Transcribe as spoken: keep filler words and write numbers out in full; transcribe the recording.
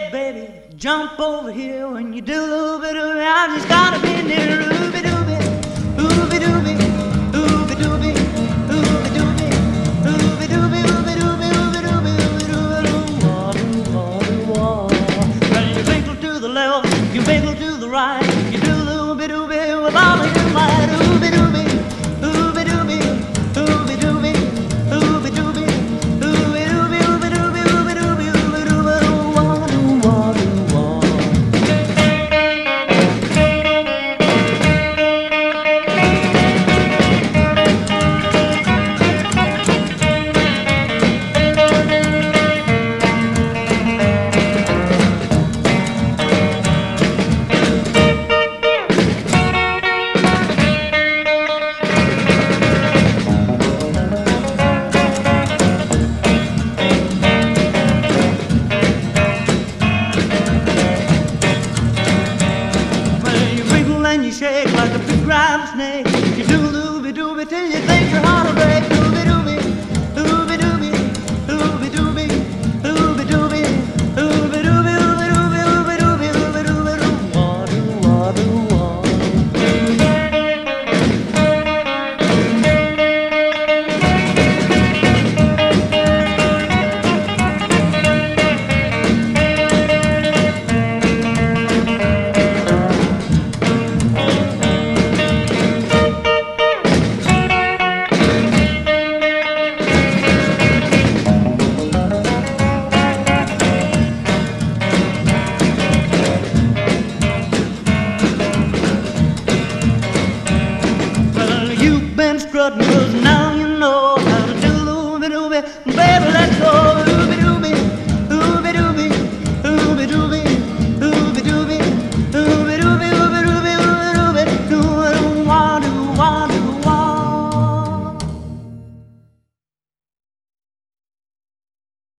baby, jump over here when you do a little bit of it. I just gotta be near ooby dooby, ooby dooby, ooby dooby, ooby dooby, ooby dooby, ooby dooby, ooby dooby, ooby dooby, wah doo wah doo wah. Well, you wiggle to the left, you wiggle to the right, you do a little bit dooby with all of your might. Ooby dooby, ooby dooby, ooby dooby, ooby dooby, ooby dooby, ooby dooby, ooby dooby, ooby dooby, wah doo wah doo wah. Well, you wiggle and you shake like a big rattlesnake. You do a dooby dooby till you think you're